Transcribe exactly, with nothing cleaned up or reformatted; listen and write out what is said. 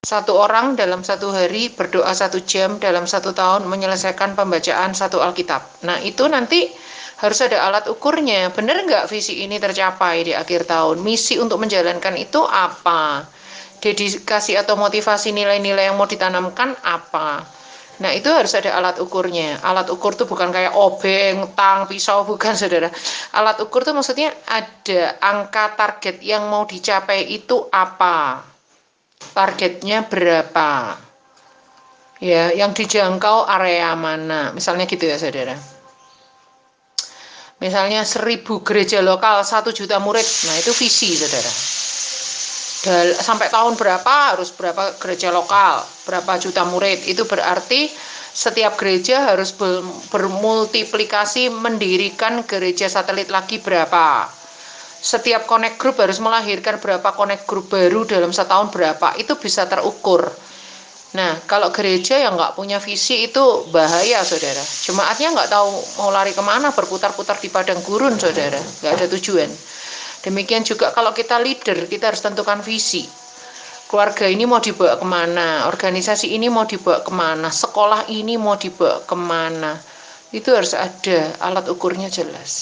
Satu orang dalam satu hari berdoa satu jam dalam satu tahun menyelesaikan pembacaan satu Alkitab. Nah itu nanti harus ada alat ukurnya. Benar nggak visi ini tercapai di akhir tahun? Misi untuk menjalankan itu apa? Dedikasi atau motivasi nilai-nilai yang mau ditanamkan apa? Nah itu harus ada alat ukurnya. Alat ukur tuh bukan kayak obeng, tang, pisau, bukan saudara. Alat ukur tuh maksudnya ada angka target yang mau dicapai itu apa? Targetnya berapa? Ya, yang dijangkau area mana? Misalnya gitu ya, saudara. Misalnya seribu gereja lokal, satu juta murid. Nah, itu visi, saudara. Dal sampai tahun berapa harus berapa gereja lokal, berapa juta murid. Itu berarti setiap gereja harus bermultiplikasi mendirikan gereja satelit lagi berapa. Setiap connect group harus melahirkan berapa connect group baru dalam setahun berapa. Itu bisa terukur. Nah, kalau gereja yang nggak punya visi itu bahaya, saudara. Jemaatnya nggak tahu mau lari kemana, berputar-putar di padang gurun, saudara. Nggak ada tujuan. Demikian juga kalau kita leader, kita harus tentukan visi. Keluarga ini mau dibawa kemana, organisasi ini mau dibawa kemana, sekolah ini mau dibawa kemana. Itu harus ada alat ukurnya jelas.